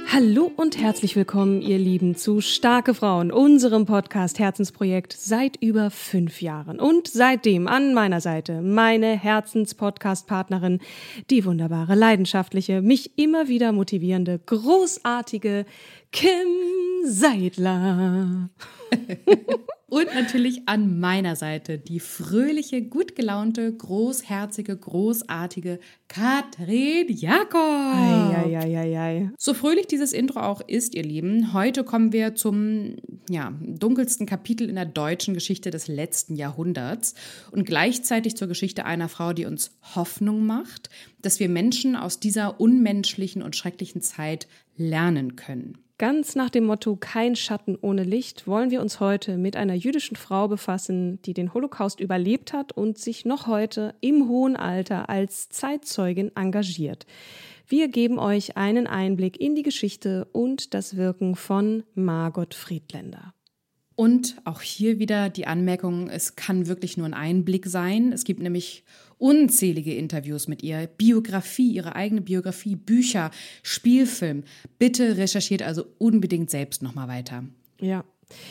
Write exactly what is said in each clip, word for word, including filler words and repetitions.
Hallo und herzlich willkommen, ihr Lieben, zu Starke Frauen, unserem Podcast Herzensprojekt seit über fünf Jahren. Und seitdem an meiner Seite meine Herzens-Podcast-Partnerin, die wunderbare, leidenschaftliche, mich immer wieder motivierende, großartige Kim Seidler. Und natürlich an meiner Seite die fröhliche, gut gelaunte, großherzige, großartige Katrin Jakob. Ei, ei, ei, ei. So fröhlich dieses Intro auch ist, ihr Lieben, heute kommen wir zum ja, dunkelsten Kapitel in der deutschen Geschichte des letzten Jahrhunderts und gleichzeitig zur Geschichte einer Frau, die uns Hoffnung macht, dass wir Menschen aus dieser unmenschlichen und schrecklichen Zeit lernen können. Ganz nach dem Motto kein Schatten ohne Licht wollen wir uns heute mit einer jüdischen Frau befassen, die den Holocaust überlebt hat und sich noch heute im hohen Alter als Zeitzeugin engagiert. Wir geben euch einen Einblick in die Geschichte und das Wirken von Margot Friedländer. Und auch hier wieder die Anmerkung, es kann wirklich nur ein Einblick sein. Es gibt nämlich unzählige Interviews mit ihr, Biografie, ihre eigene Biografie, Bücher, Spielfilm. Bitte recherchiert also unbedingt selbst nochmal weiter. Ja.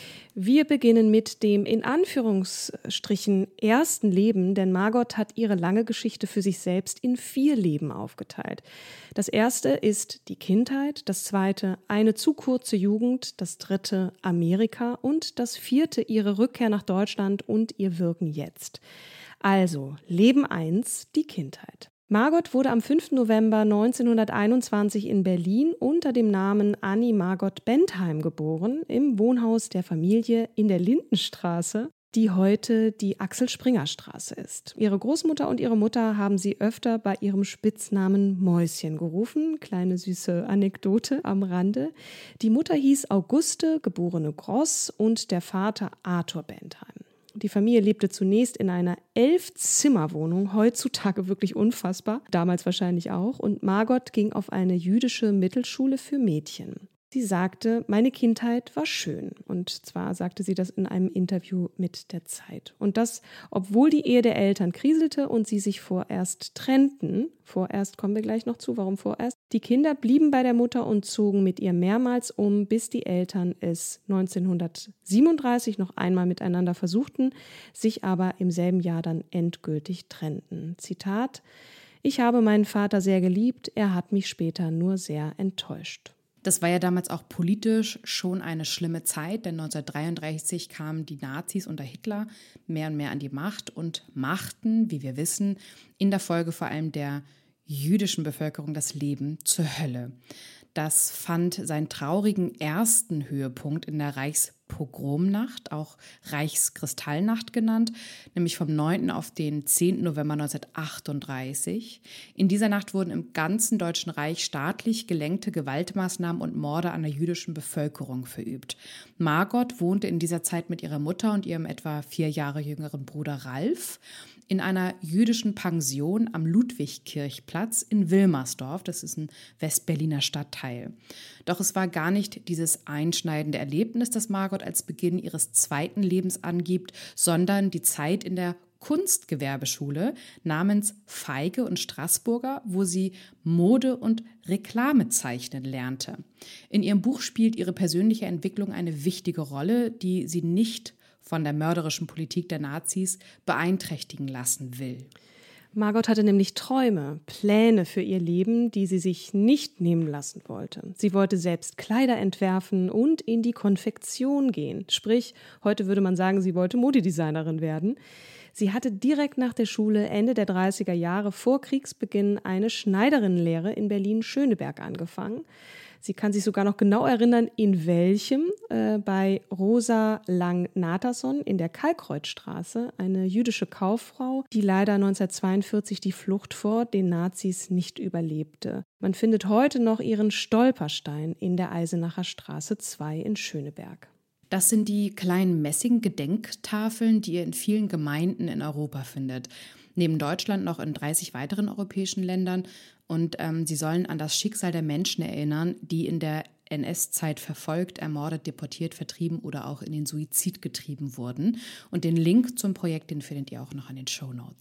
Wir beginnen mit dem in Anführungsstrichen ersten Leben, denn Margot hat ihre lange Geschichte für sich selbst in vier Leben aufgeteilt. Das erste ist die Kindheit, das zweite eine zu kurze Jugend, das dritte Amerika und das vierte ihre Rückkehr nach Deutschland und ihr Wirken jetzt. Also Leben eins, die Kindheit. Margot wurde am fünften November neunzehnhunderteinundzwanzig in Berlin unter dem Namen Annie Margot Bentheim geboren, im Wohnhaus der Familie in der Lindenstraße, die heute die Axel-Springer-Straße ist. Ihre Großmutter und ihre Mutter haben sie öfter bei ihrem Spitznamen Mäuschen gerufen. Kleine süße Anekdote am Rande. Die Mutter hieß Auguste, geborene Gross, und der Vater Arthur Bentheim. Die Familie lebte zunächst in einer Elf-Zimmer-Wohnung, heutzutage wirklich unfassbar, damals wahrscheinlich auch, und Margot ging auf eine jüdische Mittelschule für Mädchen. Sie sagte, meine Kindheit war schön. Und zwar sagte sie das in einem Interview mit der Zeit. Und das, obwohl die Ehe der Eltern kriselte und sie sich vorerst trennten. Vorerst kommen wir gleich noch zu, warum vorerst. Die Kinder blieben bei der Mutter und zogen mit ihr mehrmals um, bis die Eltern es neunzehnhundertsiebenunddreißig noch einmal miteinander versuchten, sich aber im selben Jahr dann endgültig trennten. Zitat: Ich habe meinen Vater sehr geliebt, er hat mich später nur sehr enttäuscht. Das war ja damals auch politisch schon eine schlimme Zeit, denn neunzehnhundertdreiunddreißig kamen die Nazis unter Hitler mehr und mehr an die Macht und machten, wie wir wissen, in der Folge vor allem der jüdischen Bevölkerung das Leben zur Hölle. Das fand seinen traurigen ersten Höhepunkt in der Reichspogromnacht, auch Reichskristallnacht genannt, nämlich vom neunten auf den zehnten November neunzehnhundertachtunddreißig. In dieser Nacht wurden im ganzen Deutschen Reich staatlich gelenkte Gewaltmaßnahmen und Morde an der jüdischen Bevölkerung verübt. Margot wohnte in dieser Zeit mit ihrer Mutter und ihrem etwa vier Jahre jüngeren Bruder Ralf in einer jüdischen Pension am Ludwigkirchplatz in Wilmersdorf. Das ist ein Westberliner Stadtteil. Doch es war gar nicht dieses einschneidende Erlebnis, das Margot als Beginn ihres zweiten Lebens angibt, sondern die Zeit in der Kunstgewerbeschule namens Feige und Straßburger, wo sie Mode und Reklame zeichnen lernte. In ihrem Buch spielt ihre persönliche Entwicklung eine wichtige Rolle, die sie nicht von der mörderischen Politik der Nazis beeinträchtigen lassen will. Margot hatte nämlich Träume, Pläne für ihr Leben, die sie sich nicht nehmen lassen wollte. Sie wollte selbst Kleider entwerfen und in die Konfektion gehen. Sprich, heute würde man sagen, sie wollte Modedesignerin werden. Sie hatte direkt nach der Schule Ende der dreißiger Jahre vor Kriegsbeginn eine Schneiderinnenlehre in Berlin-Schöneberg angefangen. Sie kann sich sogar noch genau erinnern, in welchem, äh, bei Rosa Lang-Natterson in der Kalkkreuzstraße, eine jüdische Kauffrau, die leider neunzehnhundertzweiundvierzig die Flucht vor den Nazis nicht überlebte. Man findet heute noch ihren Stolperstein in der Eisenacher Straße zwei in Schöneberg. Das sind die kleinen Messing-Gedenktafeln, die ihr in vielen Gemeinden in Europa findet. Neben Deutschland noch in dreißig weiteren europäischen Ländern. Und ähm, sie sollen an das Schicksal der Menschen erinnern, die in der N S-Zeit verfolgt, ermordet, deportiert, vertrieben oder auch in den Suizid getrieben wurden. Und den Link zum Projekt, den findet ihr auch noch in den Shownotes.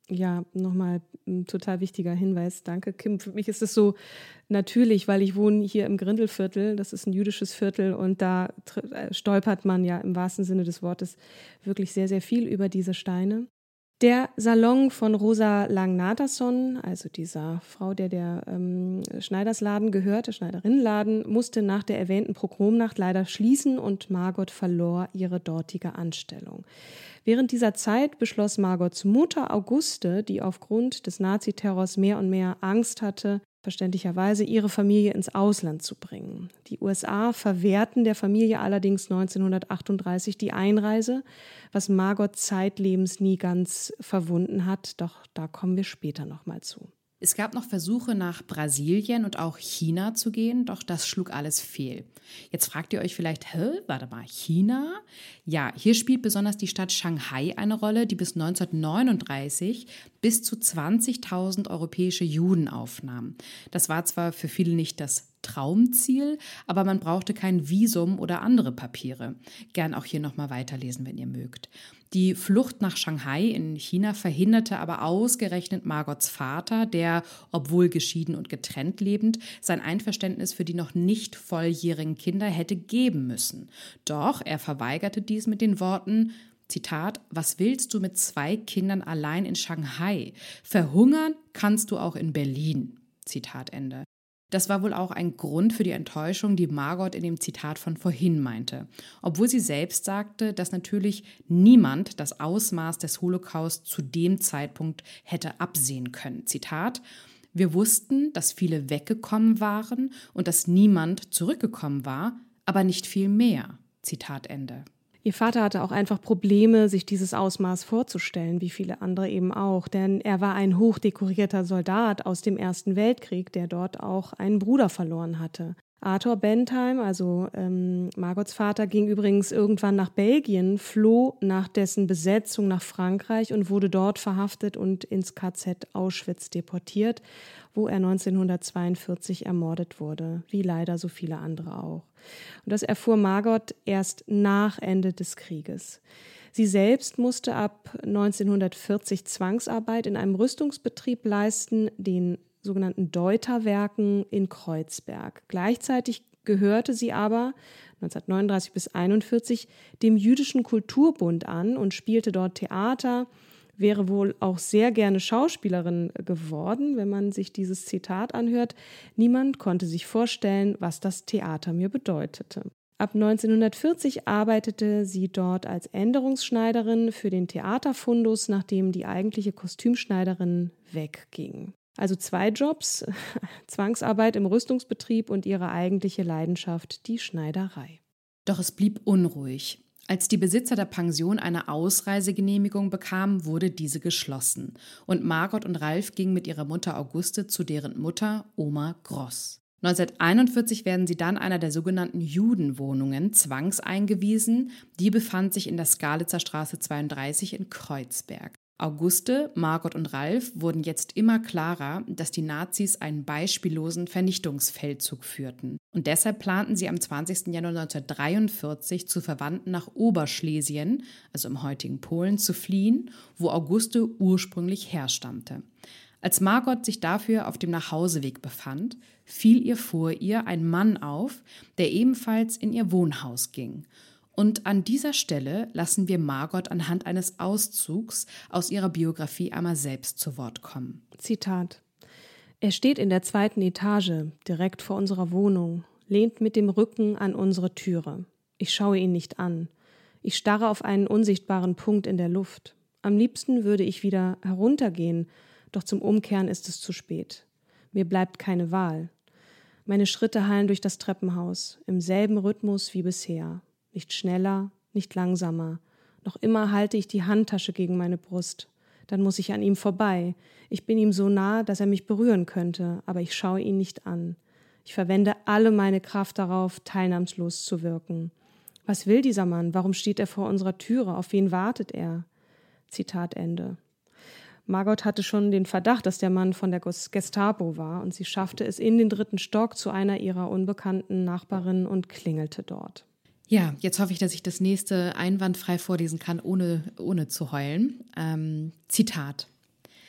Ja, nochmal ein total wichtiger Hinweis. Danke, Kim. Für mich ist es so natürlich, weil ich wohne hier im Grindelviertel. Das ist ein jüdisches Viertel und da stolpert man ja im wahrsten Sinne des Wortes wirklich sehr, sehr viel über diese Steine. Der Salon von Rosa Lang-Natterson, also dieser Frau, der der ähm, Schneidersladen gehörte, Schneiderinnenladen, musste nach der erwähnten Pogromnacht leider schließen und Margot verlor ihre dortige Anstellung. Während dieser Zeit beschloss Margots Mutter Auguste, die aufgrund des Naziterrors mehr und mehr Angst hatte, verständlicherweise ihre Familie ins Ausland zu bringen. Die U S A verwehrten der Familie allerdings neunzehnhundertachtunddreißig die Einreise, was Margot zeitlebens nie ganz verwunden hat, doch da kommen wir später nochmal zu. Es gab noch Versuche, nach Brasilien und auch China zu gehen, doch das schlug alles fehl. Jetzt fragt ihr euch vielleicht, hä, warte mal, China? Ja, hier spielt besonders die Stadt Shanghai eine Rolle, die bis neunzehnhundertneununddreißig bis zu zwanzigtausend europäische Juden aufnahm. Das war zwar für viele nicht das Traumziel, aber man brauchte kein Visum oder andere Papiere. Gern auch hier nochmal weiterlesen, wenn ihr mögt. Die Flucht nach Shanghai in China verhinderte aber ausgerechnet Margots Vater, der, obwohl geschieden und getrennt lebend, sein Einverständnis für die noch nicht volljährigen Kinder hätte geben müssen. Doch er verweigerte dies mit den Worten, Zitat, was willst du mit zwei Kindern allein in Shanghai? Verhungern kannst du auch in Berlin. Zitat Ende. Das war wohl auch ein Grund für die Enttäuschung, die Margot in dem Zitat von vorhin meinte. Obwohl sie selbst sagte, dass natürlich niemand das Ausmaß des Holocaust zu dem Zeitpunkt hätte absehen können. Zitat, wir wussten, dass viele weggekommen waren und dass niemand zurückgekommen war, aber nicht viel mehr. Zitat Ende. Ihr Vater hatte auch einfach Probleme, sich dieses Ausmaß vorzustellen, wie viele andere eben auch. Denn er war ein hochdekorierter Soldat aus dem Ersten Weltkrieg, der dort auch einen Bruder verloren hatte. Arthur Bentheim, also ähm, Margots Vater, ging übrigens irgendwann nach Belgien, floh nach dessen Besetzung nach Frankreich und wurde dort verhaftet und ins K Z Auschwitz deportiert, wo er neunzehnhundertzweiundvierzig ermordet wurde, wie leider so viele andere auch. Und das erfuhr Margot erst nach Ende des Krieges. Sie selbst musste ab neunzehnhundertvierzig Zwangsarbeit in einem Rüstungsbetrieb leisten, den sogenannten Deuterwerken in Kreuzberg. Gleichzeitig gehörte sie aber neunzehnhundertneununddreißig bis einundvierzig dem Jüdischen Kulturbund an und spielte dort Theater, wäre wohl auch sehr gerne Schauspielerin geworden, wenn man sich dieses Zitat anhört. Niemand konnte sich vorstellen, was das Theater mir bedeutete. Ab neunzehnhundertvierzig arbeitete sie dort als Änderungsschneiderin für den Theaterfundus, nachdem die eigentliche Kostümschneiderin wegging. Also zwei Jobs, Zwangsarbeit im Rüstungsbetrieb und ihre eigentliche Leidenschaft, die Schneiderei. Doch es blieb unruhig. Als die Besitzer der Pension eine Ausreisegenehmigung bekamen, wurde diese geschlossen. Und Margot und Ralf gingen mit ihrer Mutter Auguste zu deren Mutter Oma Gross. neunzehnhunderteinundvierzig werden sie dann einer der sogenannten Judenwohnungen zwangseingewiesen. Die befand sich in der Skalitzer Straße zweiunddreißig in Kreuzberg. Auguste, Margot und Ralf wurden jetzt immer klarer, dass die Nazis einen beispiellosen Vernichtungsfeldzug führten. Und deshalb planten sie am zwanzigsten Januar neunzehnhundertdreiundvierzig zu Verwandten nach Oberschlesien, also im heutigen Polen, zu fliehen, wo Auguste ursprünglich herstammte. Als Margot sich dafür auf dem Nachhauseweg befand, fiel ihr vor ihr ein Mann auf, der ebenfalls in ihr Wohnhaus ging. Und an dieser Stelle lassen wir Margot anhand eines Auszugs aus ihrer Biografie einmal selbst zu Wort kommen. Zitat: Er steht in der zweiten Etage, direkt vor unserer Wohnung, lehnt mit dem Rücken an unsere Türe. Ich schaue ihn nicht an. Ich starre auf einen unsichtbaren Punkt in der Luft. Am liebsten würde ich wieder heruntergehen, doch zum Umkehren ist es zu spät. Mir bleibt keine Wahl. Meine Schritte hallen durch das Treppenhaus, im selben Rhythmus wie bisher. Nicht schneller, nicht langsamer. Noch immer halte ich die Handtasche gegen meine Brust. Dann muss ich an ihm vorbei. Ich bin ihm so nah, dass er mich berühren könnte, aber ich schaue ihn nicht an. Ich verwende alle meine Kraft darauf, teilnahmslos zu wirken. Was will dieser Mann? Warum steht er vor unserer Türe? Auf wen wartet er? Zitat Ende. Margot hatte schon den Verdacht, dass der Mann von der Gestapo war, und sie schaffte es in den dritten Stock zu einer ihrer unbekannten Nachbarinnen und klingelte dort. Ja, jetzt hoffe ich, dass ich das nächste einwandfrei vorlesen kann, ohne, ohne zu heulen. Ähm, Zitat.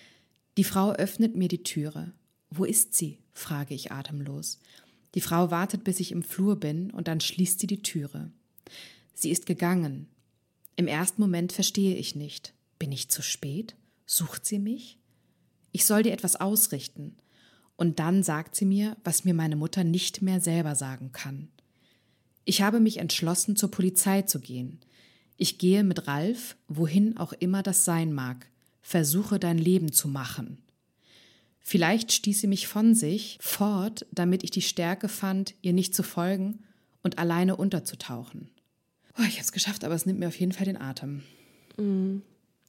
Die Frau öffnet mir die Türe. »Wo ist sie?« frage ich atemlos. Die Frau wartet, bis ich im Flur bin, und dann schließt sie die Türe. Sie ist gegangen. Im ersten Moment verstehe ich nicht. Bin ich zu spät? Sucht sie mich? Ich soll dir etwas ausrichten. Und dann sagt sie mir, was mir meine Mutter nicht mehr selber sagen kann. Ich habe mich entschlossen, zur Polizei zu gehen. Ich gehe mit Ralf, wohin auch immer das sein mag. Versuche dein Leben zu machen. Vielleicht stieß sie mich von sich fort, damit ich die Stärke fand, ihr nicht zu folgen und alleine unterzutauchen. Oh, ich habe es geschafft, aber es nimmt mir auf jeden Fall den Atem. Mhm.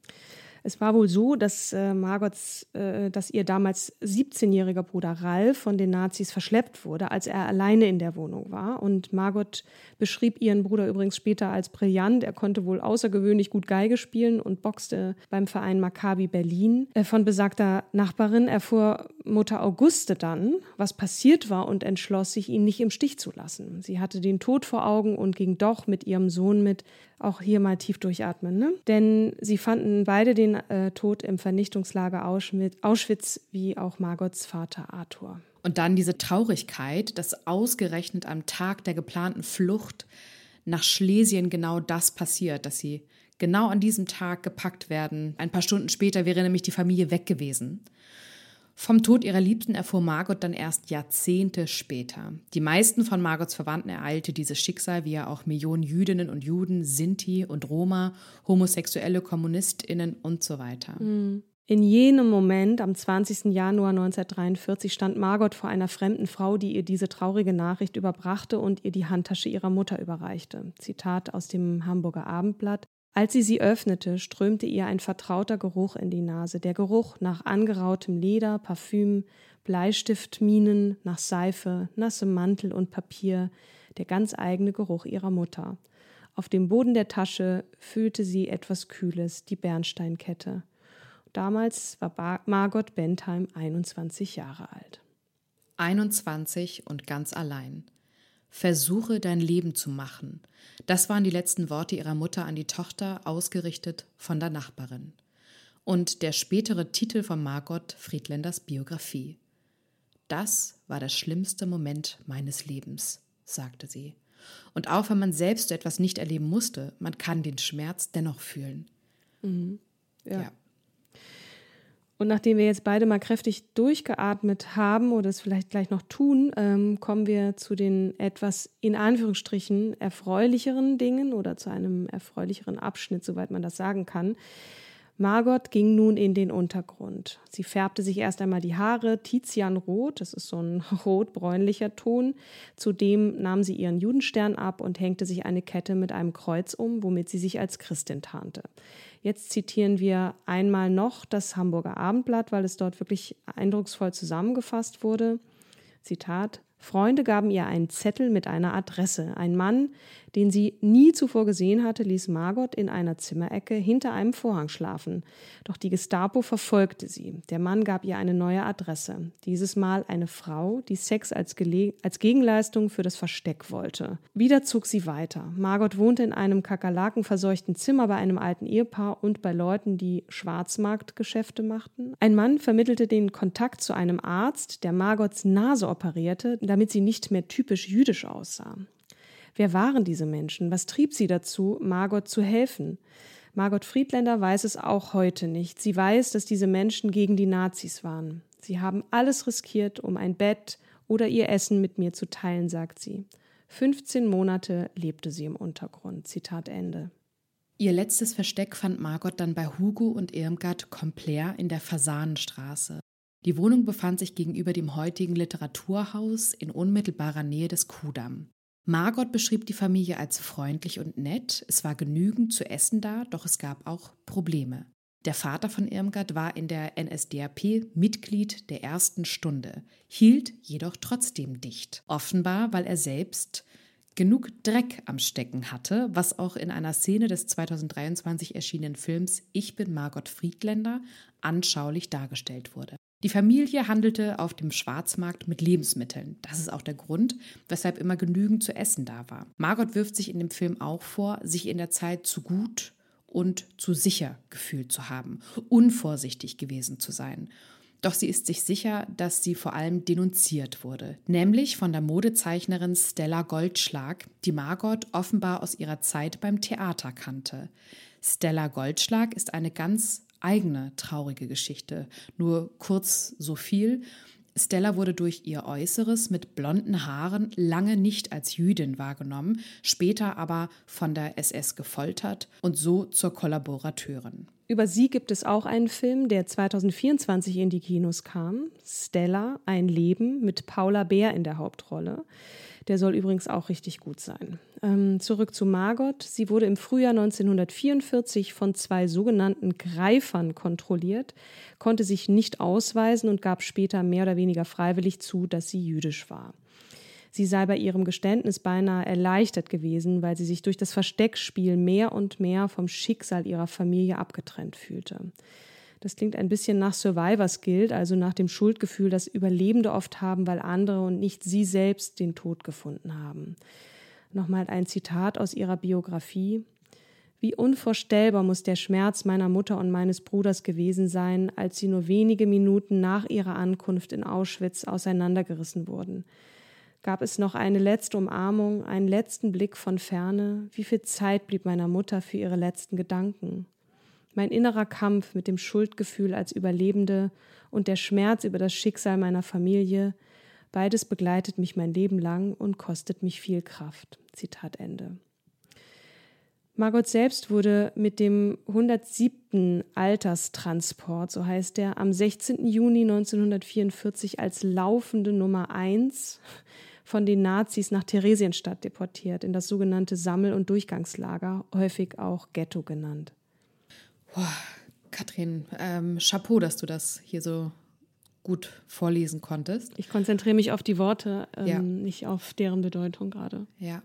Es war wohl so, dass äh, Margots, äh, dass ihr damals siebzehnjähriger Bruder Ralf von den Nazis verschleppt wurde, als er alleine in der Wohnung war. Und Margot beschrieb ihren Bruder übrigens später als brillant. Er konnte wohl außergewöhnlich gut Geige spielen und boxte beim Verein Maccabi Berlin. Äh, von besagter Nachbarin erfuhr Mutter Auguste dann, was passiert war, und entschloss sich, ihn nicht im Stich zu lassen. Sie hatte den Tod vor Augen und ging doch mit ihrem Sohn mit. Auch hier mal tief durchatmen, ne? Denn sie fanden beide den äh, Tod im Vernichtungslager Auschwitz, Auschwitz, wie auch Margots Vater Arthur. Und dann diese Traurigkeit, dass ausgerechnet am Tag der geplanten Flucht nach Schlesien genau das passiert, dass sie genau an diesem Tag gepackt werden. Ein paar Stunden später wäre nämlich die Familie weg gewesen. Vom Tod ihrer Liebsten erfuhr Margot dann erst Jahrzehnte später. Die meisten von Margots Verwandten ereilte dieses Schicksal, wie ja auch Millionen Jüdinnen und Juden, Sinti und Roma, homosexuelle KommunistInnen und so weiter. In jenem Moment, am zwanzigsten Januar neunzehnhundertdreiundvierzig, stand Margot vor einer fremden Frau, die ihr diese traurige Nachricht überbrachte und ihr die Handtasche ihrer Mutter überreichte. Zitat aus dem Hamburger Abendblatt. Als sie sie öffnete, strömte ihr ein vertrauter Geruch in die Nase. Der Geruch nach angerautem Leder, Parfüm, Bleistiftminen, nach Seife, nassem Mantel und Papier, der ganz eigene Geruch ihrer Mutter. Auf dem Boden der Tasche fühlte sie etwas Kühles, die Bernsteinkette. Damals war Margot Bentheim einundzwanzig Jahre alt. einundzwanzig und ganz allein. Versuche dein Leben zu machen. Das waren die letzten Worte ihrer Mutter an die Tochter, ausgerichtet von der Nachbarin. Und der spätere Titel von Margot Friedländers Biografie. Das war der schlimmste Moment meines Lebens, sagte sie. Und auch wenn man selbst so etwas nicht erleben musste, man kann den Schmerz dennoch fühlen. Mhm. Ja. ja. Und nachdem wir jetzt beide mal kräftig durchgeatmet haben oder es vielleicht gleich noch tun, ähm, kommen wir zu den etwas in Anführungsstrichen erfreulicheren Dingen oder zu einem erfreulicheren Abschnitt, soweit man das sagen kann. Margot ging nun in den Untergrund. Sie färbte sich erst einmal die Haare tizianrot, das ist so ein rot-bräunlicher Ton. Zudem nahm sie ihren Judenstern ab und hängte sich eine Kette mit einem Kreuz um, womit sie sich als Christin tarnte. Jetzt zitieren wir einmal noch das Hamburger Abendblatt, weil es dort wirklich eindrucksvoll zusammengefasst wurde. Zitat: Freunde gaben ihr einen Zettel mit einer Adresse. Ein Mann, den sie nie zuvor gesehen hatte, ließ Margot in einer Zimmerecke hinter einem Vorhang schlafen. Doch die Gestapo verfolgte sie. Der Mann gab ihr eine neue Adresse. Dieses Mal eine Frau, die Sex als, Gele- als Gegenleistung für das Versteck wollte. Wieder zog sie weiter. Margot wohnte in einem kakerlakenverseuchten Zimmer bei einem alten Ehepaar und bei Leuten, die Schwarzmarktgeschäfte machten. Ein Mann vermittelte den Kontakt zu einem Arzt, der Margots Nase operierte, damit sie nicht mehr typisch jüdisch aussah. Wer waren diese Menschen? Was trieb sie dazu, Margot zu helfen? Margot Friedländer weiß es auch heute nicht. Sie weiß, dass diese Menschen gegen die Nazis waren. Sie haben alles riskiert, um ein Bett oder ihr Essen mit mir zu teilen, sagt sie. fünfzehn Monate lebte sie im Untergrund. Zitat Ende. Ihr letztes Versteck fand Margot dann bei Hugo und Irmgard Kompler in der Fasanenstraße. Die Wohnung befand sich gegenüber dem heutigen Literaturhaus in unmittelbarer Nähe des Kudamm. Margot beschrieb die Familie als freundlich und nett. Es war genügend zu essen da, doch es gab auch Probleme. Der Vater von Irmgard war in der N S D A P Mitglied der ersten Stunde, hielt jedoch trotzdem dicht. Offenbar, weil er selbst genug Dreck am Stecken hatte, was auch in einer Szene des zweitausenddreiundzwanzig erschienenen Films Ich bin Margot Friedländer anschaulich dargestellt wurde. Die Familie handelte auf dem Schwarzmarkt mit Lebensmitteln. Das ist auch der Grund, weshalb immer genügend zu essen da war. Margot wirft sich in dem Film auch vor, sich in der Zeit zu gut und zu sicher gefühlt zu haben, unvorsichtig gewesen zu sein. Doch sie ist sich sicher, dass sie vor allem denunziert wurde, nämlich von der Modezeichnerin Stella Goldschlag, die Margot offenbar aus ihrer Zeit beim Theater kannte. Stella Goldschlag ist eine ganz eigene traurige Geschichte. Nur kurz so viel. Stella wurde durch ihr Äußeres mit blonden Haaren lange nicht als Jüdin wahrgenommen, später aber von der S S gefoltert und so zur Kollaborateurin. Über sie gibt es auch einen Film, der zwanzig vierundzwanzig in die Kinos kam. Stella, ein Leben, mit Paula Beer in der Hauptrolle. Der soll übrigens auch richtig gut sein. Ähm, zurück zu Margot. Sie wurde im Frühjahr neunzehnhundertvierundvierzig von zwei sogenannten Greifern kontrolliert, konnte sich nicht ausweisen und gab später mehr oder weniger freiwillig zu, dass sie jüdisch war. Sie sei bei ihrem Geständnis beinahe erleichtert gewesen, weil sie sich durch das Versteckspiel mehr und mehr vom Schicksal ihrer Familie abgetrennt fühlte. Das klingt ein bisschen nach Survivor's Guilt, also nach dem Schuldgefühl, das Überlebende oft haben, weil andere und nicht sie selbst den Tod gefunden haben. Nochmal ein Zitat aus ihrer Biografie. Wie unvorstellbar muss der Schmerz meiner Mutter und meines Bruders gewesen sein, als sie nur wenige Minuten nach ihrer Ankunft in Auschwitz auseinandergerissen wurden. Gab es noch eine letzte Umarmung, einen letzten Blick von Ferne? Wie viel Zeit blieb meiner Mutter für ihre letzten Gedanken? Mein innerer Kampf mit dem Schuldgefühl als Überlebende und der Schmerz über das Schicksal meiner Familie, beides begleitet mich mein Leben lang und kostet mich viel Kraft. Zitat Ende. Margot selbst wurde mit dem hundertsiebten Alterstransport, so heißt er, am sechzehnten Juni neunzehnhundertvierundvierzig als laufende Nummer eins von den Nazis nach Theresienstadt deportiert, in das sogenannte Sammel- und Durchgangslager, häufig auch Ghetto genannt. Boah, Katrin, ähm, Chapeau, dass du das hier so gut vorlesen konntest. Ich konzentriere mich auf die Worte, ähm, ja. nicht auf deren Bedeutung gerade. Ja.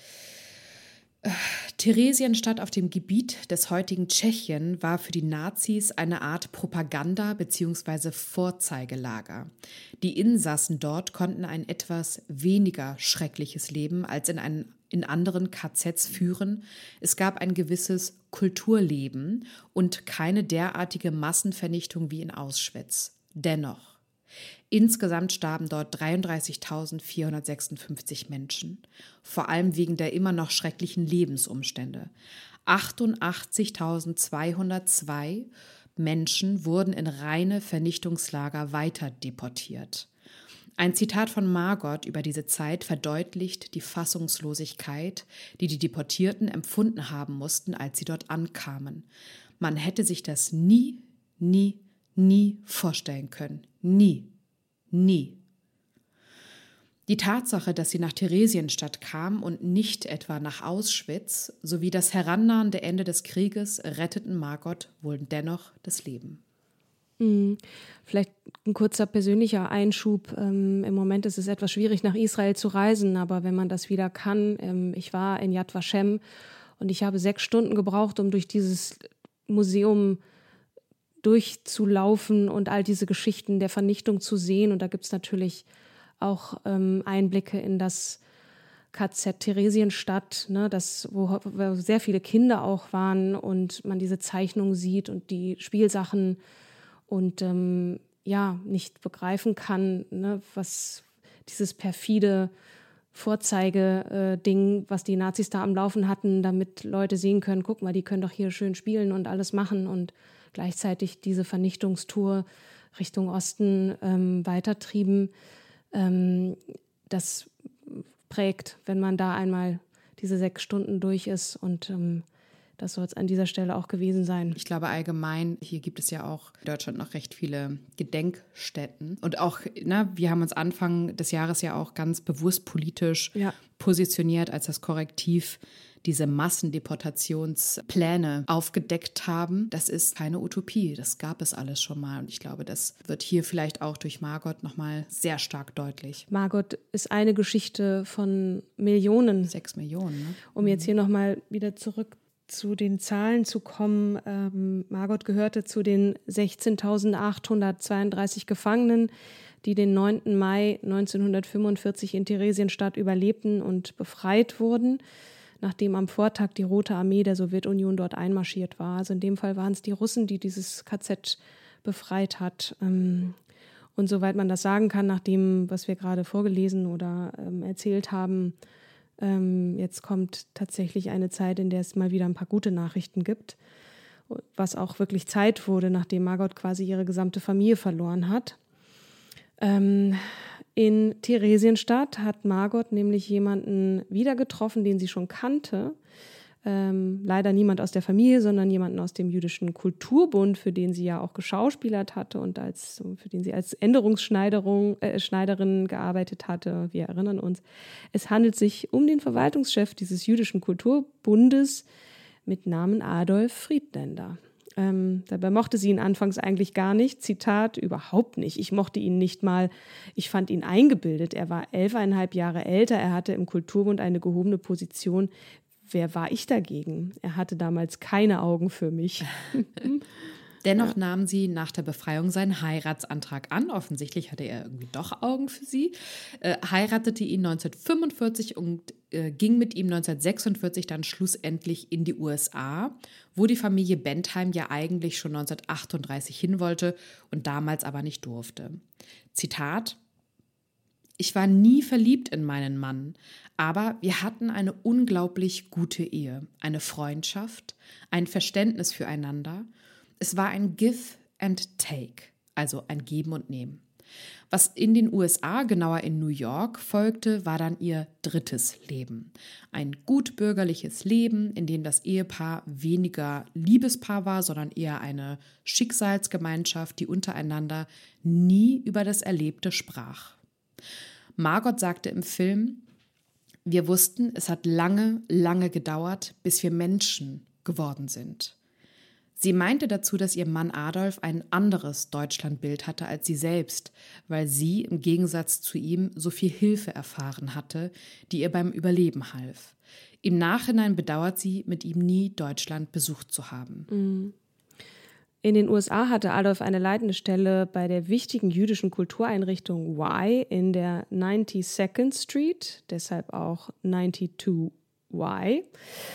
Äh, Theresienstadt auf dem Gebiet des heutigen Tschechien war für die Nazis eine Art Propaganda- bzw. Vorzeigelager. Die Insassen dort konnten ein etwas weniger schreckliches Leben als in einen in anderen K Zs führen. Es gab ein gewisses Kulturleben und keine derartige Massenvernichtung wie in Auschwitz. Dennoch, insgesamt starben dort dreiunddreißigtausendvierhundertsechsundfünfzig Menschen, vor allem wegen der immer noch schrecklichen Lebensumstände. achtundachtzigtausendzweihundertzwei Menschen wurden in reine Vernichtungslager weiter deportiert. Ein Zitat von Margot über diese Zeit verdeutlicht die Fassungslosigkeit, die die Deportierten empfunden haben mussten, als sie dort ankamen. Man hätte sich das nie, nie, nie vorstellen können. Nie, nie. Die Tatsache, dass sie nach Theresienstadt kam und nicht etwa nach Auschwitz, sowie das herannahende Ende des Krieges retteten Margot wohl dennoch das Leben. Vielleicht ein kurzer persönlicher Einschub. Ähm, im Moment ist es etwas schwierig, nach Israel zu reisen, aber wenn man das wieder kann, ähm, ich war in Yad Vashem und ich habe sechs Stunden gebraucht, um durch dieses Museum durchzulaufen und all diese Geschichten der Vernichtung zu sehen. Und da gibt es natürlich auch ähm, Einblicke in das K Z Theresienstadt, ne, das, wo, wo sehr viele Kinder auch waren und man diese Zeichnungen sieht und die Spielsachen und ähm, ja, nicht begreifen kann, ne, was dieses perfide Vorzeigeding, äh, was die Nazis da am Laufen hatten, damit Leute sehen können, guck mal, die können doch hier schön spielen und alles machen und gleichzeitig diese Vernichtungstour Richtung Osten ähm, weitertrieben. Ähm, das prägt, wenn man da einmal diese sechs Stunden durch ist und ähm, das soll es an dieser Stelle auch gewesen sein. Ich glaube allgemein, hier gibt es ja auch in Deutschland noch recht viele Gedenkstätten. Und auch, ne, wir haben uns Anfang des Jahres ja auch ganz bewusst politisch ja. positioniert, als das Korrektiv diese Massendeportationspläne aufgedeckt haben. Das ist keine Utopie, das gab es alles schon mal. Und ich glaube, das wird hier vielleicht auch durch Margot nochmal sehr stark deutlich. Margot ist eine Geschichte von Millionen. Sechs Millionen, ne? Um jetzt hier nochmal wieder zurück zu den Zahlen zu kommen. Ähm, Margot gehörte zu den sechzehntausendachthundertzweiunddreißig Gefangenen, die den neunten Mai neunzehnhundertfünfundvierzig in Theresienstadt überlebten und befreit wurden, nachdem am Vortag die Rote Armee der Sowjetunion dort einmarschiert war. Also in dem Fall waren es die Russen, die dieses K Z befreit hat. Ähm, Und soweit man das sagen kann, nach dem, was wir gerade vorgelesen oder ähm, erzählt haben, ähm, jetzt kommt tatsächlich eine Zeit, in der es mal wieder ein paar gute Nachrichten gibt, was auch wirklich Zeit wurde, nachdem Margot quasi ihre gesamte Familie verloren hat. Ähm, in Theresienstadt hat Margot nämlich jemanden wieder getroffen, den sie schon kannte. Ähm, leider niemand aus der Familie, sondern jemanden aus dem Jüdischen Kulturbund, für den sie ja auch geschauspielert hatte und als, für den sie als Änderungsschneiderin äh, Schneiderin gearbeitet hatte. Wir erinnern uns. Es handelt sich um den Verwaltungschef dieses Jüdischen Kulturbundes mit Namen Adolf Friedländer. Ähm, dabei mochte sie ihn anfangs eigentlich gar nicht. Zitat, überhaupt nicht. Ich mochte ihn nicht mal. Ich fand ihn eingebildet. Er war elfeinhalb Jahre älter. Er hatte im Kulturbund eine gehobene Position. Wer war ich dagegen? Er hatte damals keine Augen für mich. Dennoch Ja. nahm sie nach der Befreiung seinen Heiratsantrag an. Offensichtlich hatte er irgendwie doch Augen für sie. Äh, heiratete ihn neunzehnhundertfünfundvierzig und äh, ging mit ihm neunzehnhundertsechsundvierzig dann schlussendlich in die U S A, wo die Familie Bentheim ja eigentlich schon neunzehnhundertachtunddreißig hin wollte und damals aber nicht durfte. Zitat: Ich war nie verliebt in meinen Mann, aber wir hatten eine unglaublich gute Ehe, eine Freundschaft, ein Verständnis füreinander. Es war ein Give and Take, also ein Geben und Nehmen. Was in den U S A, genauer in New York, folgte, war dann ihr drittes Leben. Ein gutbürgerliches Leben, in dem das Ehepaar weniger Liebespaar war, sondern eher eine Schicksalsgemeinschaft, die untereinander nie über das Erlebte sprach. Margot sagte im Film: Wir wussten, es hat lange, lange gedauert, bis wir Menschen geworden sind. Sie meinte dazu, dass ihr Mann Adolf ein anderes Deutschlandbild hatte als sie selbst, weil sie im Gegensatz zu ihm so viel Hilfe erfahren hatte, die ihr beim Überleben half. Im Nachhinein bedauert sie, mit ihm nie Deutschland besucht zu haben. In den U S A hatte Adolf eine leitende Stelle bei der wichtigen jüdischen Kultureinrichtung Y in der ninety-second Street, deshalb auch ninety-two Y.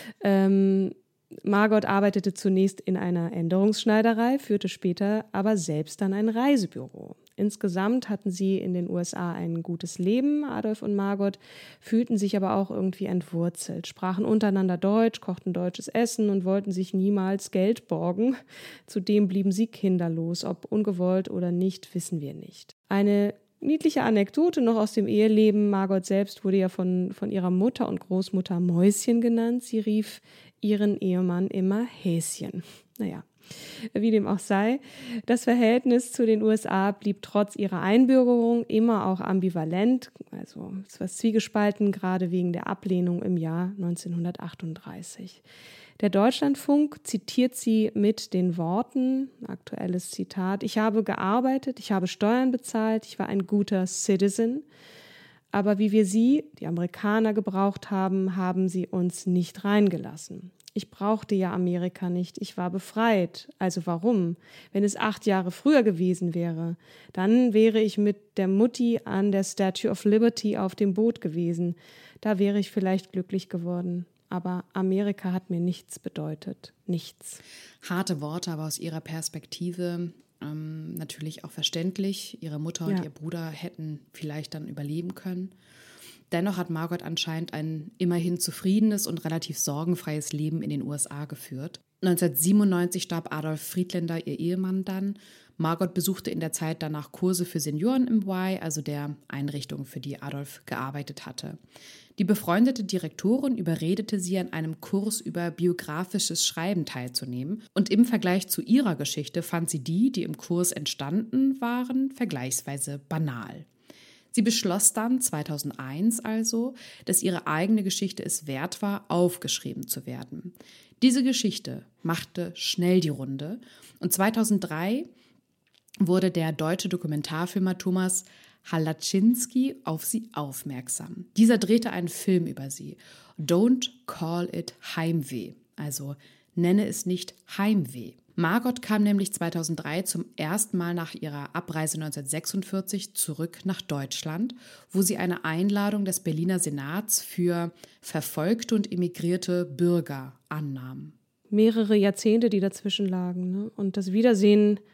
Ähm, Margot arbeitete zunächst in einer Änderungsschneiderei, führte später aber selbst dann ein Reisebüro. Insgesamt hatten sie in den U S A ein gutes Leben, Adolf und Margot, fühlten sich aber auch irgendwie entwurzelt, sprachen untereinander Deutsch, kochten deutsches Essen und wollten sich niemals Geld borgen. Zudem blieben sie kinderlos, ob ungewollt oder nicht, wissen wir nicht. Eine niedliche Anekdote noch aus dem Eheleben. Margot selbst wurde ja von, von ihrer Mutter und Großmutter Mäuschen genannt. Sie rief ihren Ehemann immer Häschen. Naja, wie dem auch sei. Das Verhältnis zu den U S A blieb trotz ihrer Einbürgerung immer auch ambivalent, also etwas zwiegespalten, gerade wegen der Ablehnung im Jahr neunzehnhundertachtunddreißig. Der Deutschlandfunk zitiert sie mit den Worten, aktuelles Zitat: Ich habe gearbeitet, ich habe Steuern bezahlt, ich war ein guter Citizen. Aber wie wir sie, die Amerikaner, gebraucht haben, haben sie uns nicht reingelassen. Ich brauchte ja Amerika nicht, ich war befreit. Also warum? Wenn es acht Jahre früher gewesen wäre, dann wäre ich mit der Mutti an der Statue of Liberty auf dem Boot gewesen. Da wäre ich vielleicht glücklich geworden. Aber Amerika hat mir nichts bedeutet. Nichts. Harte Worte, aber aus ihrer Perspektive ähm, natürlich auch verständlich. Ihre Mutter und Ja. ihr Bruder hätten vielleicht dann überleben können. Dennoch hat Margot anscheinend ein immerhin zufriedenes und relativ sorgenfreies Leben in den U S A geführt. neunzehnhundertsiebenundneunzig starb Adolf Friedländer, ihr Ehemann, dann. Margot besuchte in der Zeit danach Kurse für Senioren im Y, also der Einrichtung, für die Adolf gearbeitet hatte. Die befreundete Direktorin überredete sie, an einem Kurs über biografisches Schreiben teilzunehmen. Und im Vergleich zu ihrer Geschichte fand sie die, die im Kurs entstanden waren, vergleichsweise banal. Sie beschloss dann, zweitausendeins also, dass ihre eigene Geschichte es wert war, aufgeschrieben zu werden. Diese Geschichte machte schnell die Runde und zweitausenddrei wurde der deutsche Dokumentarfilmer Thomas Halaczynski auf sie aufmerksam. Dieser drehte einen Film über sie. Don't call it Heimweh, also nenne es nicht Heimweh. Margot kam nämlich zweitausenddrei zum ersten Mal nach ihrer Abreise neunzehnhundertsechsundvierzig zurück nach Deutschland, wo sie eine Einladung des Berliner Senats für verfolgte und emigrierte Bürger annahm. Mehrere Jahrzehnte, die dazwischen lagen, ne? Und das Wiedersehen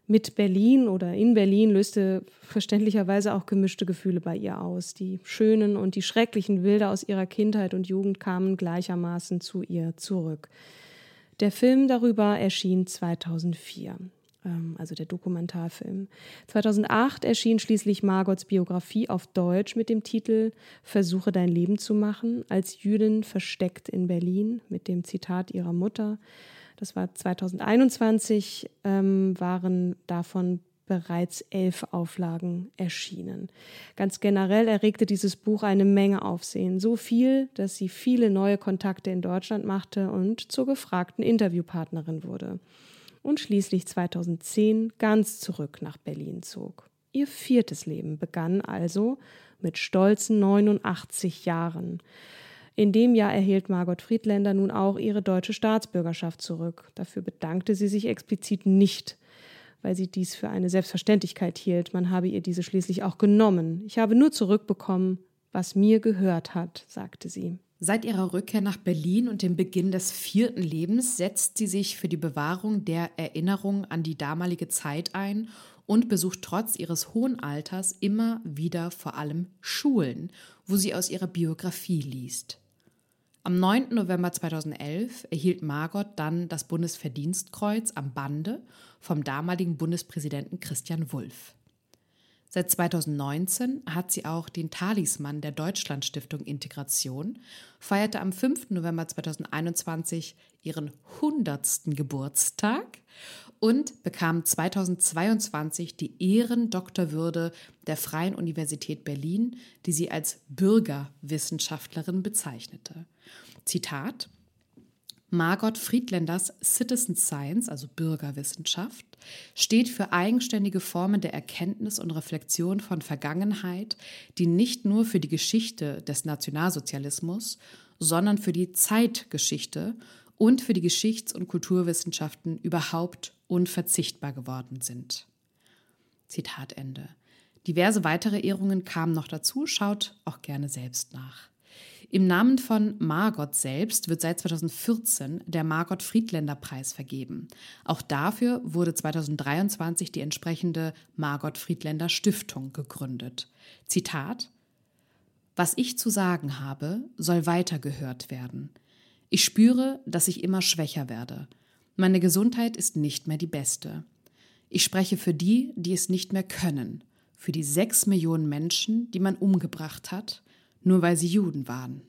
mit Berlin oder in Berlin löste verständlicherweise auch gemischte Gefühle bei ihr aus. Die schönen und die schrecklichen Bilder aus ihrer Kindheit und Jugend kamen gleichermaßen zu ihr zurück. Der Film darüber erschien zweitausendvier, also der Dokumentarfilm. zweitausendacht erschien schließlich Margots Biografie auf Deutsch mit dem Titel »Versuche dein Leben zu machen«, als Jüdin versteckt in Berlin, mit dem Zitat ihrer Mutter. Das war zweitausendeinundzwanzig, ähm, waren davon bereits elf Auflagen erschienen. Ganz generell erregte dieses Buch eine Menge Aufsehen. So viel, dass sie viele neue Kontakte in Deutschland machte und zur gefragten Interviewpartnerin wurde. Und schließlich zweitausendzehn ganz zurück nach Berlin zog. Ihr viertes Leben begann also mit stolzen neunundachtzig Jahren. In dem Jahr erhielt Margot Friedländer nun auch ihre deutsche Staatsbürgerschaft zurück. Dafür bedankte sie sich explizit nicht, weil sie dies für eine Selbstverständlichkeit hielt. Man habe ihr diese schließlich auch genommen. Ich habe nur zurückbekommen, was mir gehört hat, sagte sie. Seit ihrer Rückkehr nach Berlin und dem Beginn des vierten Lebens setzt sie sich für die Bewahrung der Erinnerung an die damalige Zeit ein und besucht trotz ihres hohen Alters immer wieder vor allem Schulen, wo sie aus ihrer Biografie liest. Am neunten November zweitausendelf erhielt Margot dann das Bundesverdienstkreuz am Bande vom damaligen Bundespräsidenten Christian Wulff. Seit zweitausendneunzehn hat sie auch den Talisman der Deutschlandstiftung Integration, feierte am fünften November zweitausendeinundzwanzig ihren hundertsten Geburtstag und bekam zweitausendzweiundzwanzig die Ehrendoktorwürde der Freien Universität Berlin, die sie als Bürgerwissenschaftlerin bezeichnete. Zitat: Margot Friedländers Citizen Science, also Bürgerwissenschaft, steht für eigenständige Formen der Erkenntnis und Reflexion von Vergangenheit, die nicht nur für die Geschichte des Nationalsozialismus, sondern für die Zeitgeschichte und für die Geschichts- und Kulturwissenschaften überhaupt unverzichtbar geworden sind. Zitat Ende. Diverse weitere Ehrungen kamen noch dazu, schaut auch gerne selbst nach. Im Namen von Margot selbst wird seit zweitausendvierzehn der Margot-Friedländer-Preis vergeben. Auch dafür wurde zweitausenddreiundzwanzig die entsprechende Margot-Friedländer-Stiftung gegründet. Zitat: Was ich zu sagen habe, soll weitergehört werden. Ich spüre, dass ich immer schwächer werde. Meine Gesundheit ist nicht mehr die beste. Ich spreche für die, die es nicht mehr können, für die sechs Millionen Menschen, die man umgebracht hat, nur weil sie Juden waren.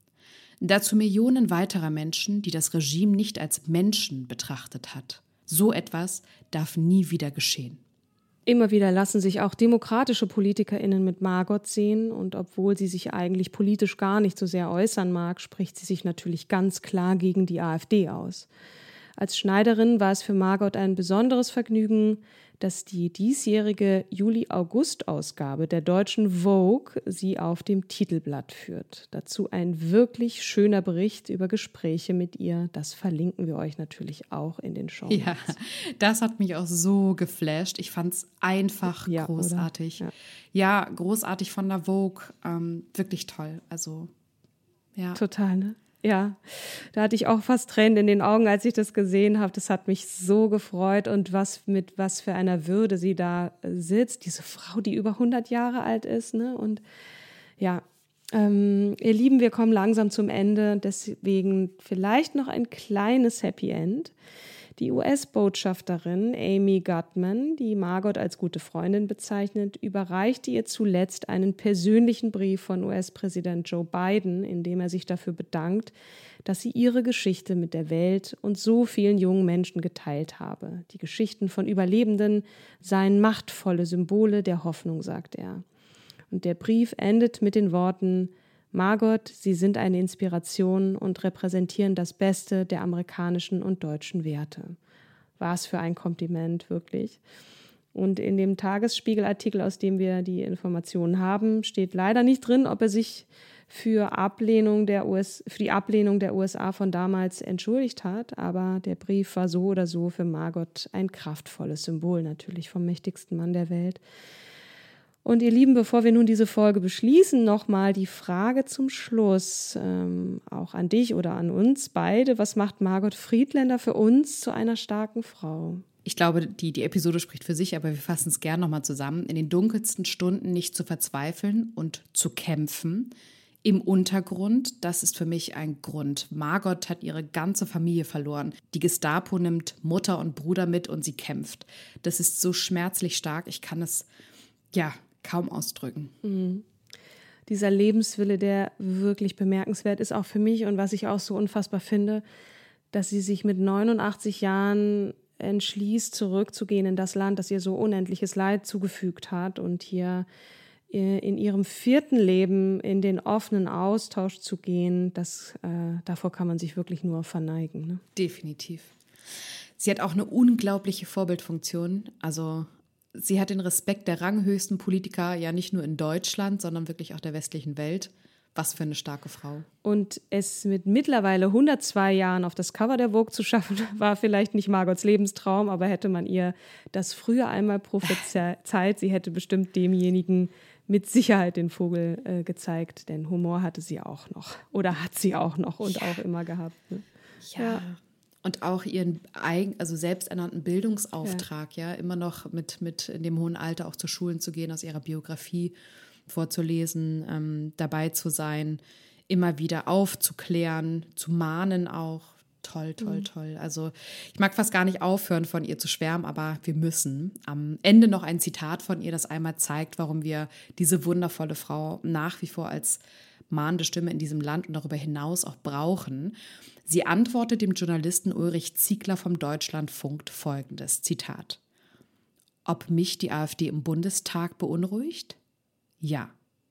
Dazu Millionen weiterer Menschen, die das Regime nicht als Menschen betrachtet hat. So etwas darf nie wieder geschehen. Immer wieder lassen sich auch demokratische PolitikerInnen mit Margot sehen und obwohl sie sich eigentlich politisch gar nicht so sehr äußern mag, spricht sie sich natürlich ganz klar gegen die AfD aus. Als Schneiderin war es für Margot ein besonderes Vergnügen, dass die diesjährige Juli-August-Ausgabe der deutschen Vogue sie auf dem Titelblatt führt. Dazu ein wirklich schöner Bericht über Gespräche mit ihr. Das verlinken wir euch natürlich auch in den Shownotes. Ja, das hat mich auch so geflasht. Ich fand es einfach ja, großartig. Ja. ja, großartig von der Vogue. Ähm, wirklich toll. Also, ja. Total, ne? Ja, da hatte ich auch fast Tränen in den Augen, als ich das gesehen habe. Das hat mich so gefreut und was mit was für einer Würde sie da sitzt. Diese Frau, die über hundert Jahre alt ist, ne? Und ja, ähm, ihr Lieben, wir kommen langsam zum Ende. Deswegen vielleicht noch ein kleines Happy End. Die U S-Botschafterin Amy Gutman, die Margot als gute Freundin bezeichnet, überreichte ihr zuletzt einen persönlichen Brief von U S-Präsident Joe Biden, in dem er sich dafür bedankt, dass sie ihre Geschichte mit der Welt und so vielen jungen Menschen geteilt habe. Die Geschichten von Überlebenden seien machtvolle Symbole der Hoffnung, sagt er. Und der Brief endet mit den Worten: Margot, Sie sind eine Inspiration und repräsentieren das Beste der amerikanischen und deutschen Werte. Was für ein Kompliment, wirklich. Und in dem Tagesspiegel-Artikel, aus dem wir die Informationen haben, steht leider nicht drin, ob er sich für, Ablehnung der U S, für die Ablehnung der U S A von damals entschuldigt hat. Aber der Brief war so oder so für Margot ein kraftvolles Symbol, natürlich vom mächtigsten Mann der Welt. Und ihr Lieben, bevor wir nun diese Folge beschließen, nochmal die Frage zum Schluss, ähm, auch an dich oder an uns beide. Was macht Margot Friedländer für uns zu einer starken Frau? Ich glaube, die, die Episode spricht für sich, aber wir fassen es gern nochmal zusammen. In den dunkelsten Stunden nicht zu verzweifeln und zu kämpfen. Im Untergrund, das ist für mich ein Grund. Margot hat ihre ganze Familie verloren. Die Gestapo nimmt Mutter und Bruder mit und sie kämpft. Das ist so schmerzlich stark, ich kann es ja kaum ausdrücken. Mhm. Dieser Lebenswille, der wirklich bemerkenswert ist, auch für mich und was ich auch so unfassbar finde, dass sie sich mit neunundachtzig Jahren entschließt, zurückzugehen in das Land, das ihr so unendliches Leid zugefügt hat und hier in ihrem vierten Leben in den offenen Austausch zu gehen, das, äh, davor kann man sich wirklich nur verneigen. Ne? Definitiv. Sie hat auch eine unglaubliche Vorbildfunktion. Also sie hat den Respekt der ranghöchsten Politiker ja nicht nur in Deutschland, sondern wirklich auch der westlichen Welt. Was für eine starke Frau. Und es mit mittlerweile hundertzwei Jahren auf das Cover der Vogue zu schaffen, war vielleicht nicht Margots Lebenstraum, aber hätte man ihr das früher einmal prophezeit, sie hätte bestimmt demjenigen mit Sicherheit den Vogel äh, gezeigt, denn Humor hatte sie auch noch oder hat sie auch noch und ja. auch immer gehabt. Ne? Ja. ja. Und auch ihren eigen, also selbsternannten Bildungsauftrag, ja, ja immer noch mit, mit in dem hohen Alter auch zu Schulen zu gehen, aus ihrer Biografie vorzulesen, ähm, dabei zu sein, immer wieder aufzuklären, zu mahnen auch. Toll, toll, mhm. toll. Also ich mag fast gar nicht aufhören, von ihr zu schwärmen, aber wir müssen. Am Ende noch ein Zitat von ihr, das einmal zeigt, warum wir diese wundervolle Frau nach wie vor als mahnende Stimme in diesem Land und darüber hinaus auch brauchen. Sie antwortet dem Journalisten Ulrich Ziegler vom Deutschlandfunk folgendes, Zitat: Ob mich die AfD im Bundestag beunruhigt? Ja.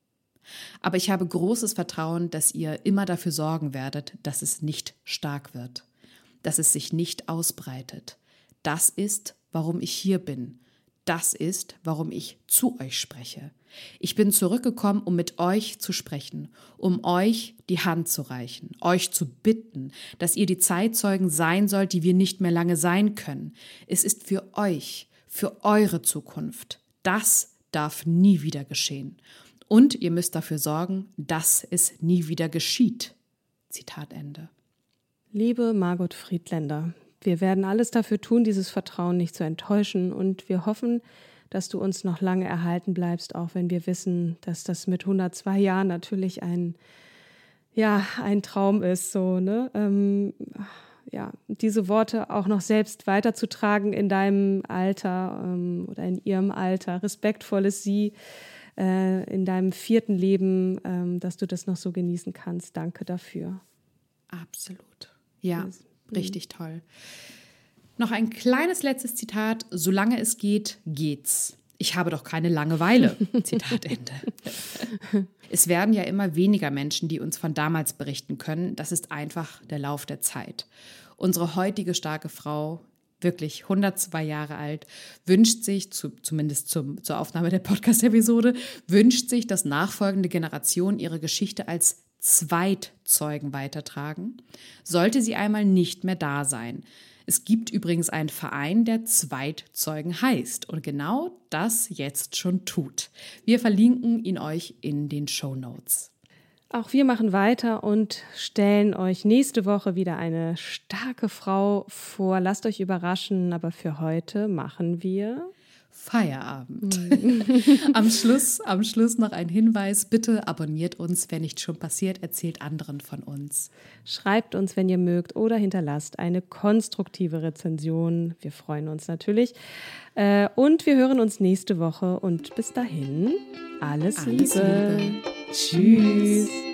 Aber ich habe großes Vertrauen, dass ihr immer dafür sorgen werdet, dass es nicht stark wird, dass es sich nicht ausbreitet. Das ist, warum ich hier bin. Das ist, warum ich zu euch spreche. Ich bin zurückgekommen, um mit euch zu sprechen, um euch die Hand zu reichen, euch zu bitten, dass ihr die Zeitzeugen sein sollt, die wir nicht mehr lange sein können. Es ist für euch, für eure Zukunft. Das darf nie wieder geschehen. Und ihr müsst dafür sorgen, dass es nie wieder geschieht. Zitat Ende. Liebe Margot Friedländer, wir werden alles dafür tun, dieses Vertrauen nicht zu enttäuschen. Und wir hoffen, dass du uns noch lange erhalten bleibst, auch wenn wir wissen, dass das mit hundertzwei Jahren natürlich ein, ja, ein Traum ist. So, ne? Ähm, ja, diese Worte auch noch selbst weiterzutragen in deinem Alter ähm, oder in ihrem Alter, respektvolles Sie, in deinem vierten Leben, dass du das noch so genießen kannst. Danke dafür. Absolut. Ja, richtig toll. Noch ein kleines letztes Zitat. Solange es geht, geht's. Ich habe doch keine Langeweile. Zitat Ende. Es werden ja immer weniger Menschen, die uns von damals berichten können. Das ist einfach der Lauf der Zeit. Unsere heutige starke Frau, wirklich hundertzwei Jahre alt, wünscht sich, zu, zumindest zum, zur Aufnahme der Podcast-Episode, wünscht sich, dass nachfolgende Generationen ihre Geschichte als Zweitzeugen weitertragen, sollte sie einmal nicht mehr da sein. Es gibt übrigens einen Verein, der Zweitzeugen heißt und genau das jetzt schon tut. Wir verlinken ihn euch in den Shownotes. Auch wir machen weiter und stellen euch nächste Woche wieder eine starke Frau vor. Lasst euch überraschen, aber für heute machen wir Feierabend. am Schluss, am Schluss noch ein Hinweis. Bitte abonniert uns, wenn nicht schon passiert, erzählt anderen von uns. Schreibt uns, wenn ihr mögt, oder hinterlasst eine konstruktive Rezension. Wir freuen uns natürlich. Und wir hören uns nächste Woche und bis dahin alles, alles Liebe. Liebe. Tschüss.